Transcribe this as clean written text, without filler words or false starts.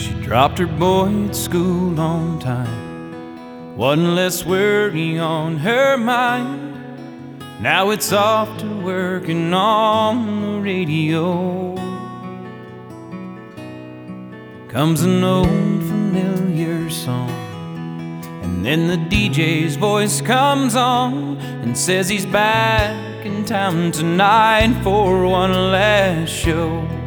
She dropped her boy at school on time. One less worry on her mind. Now it's off to working on the radio. Comes an old familiar song, and then the DJ's voice comes on and says he's back in town tonight for one last show.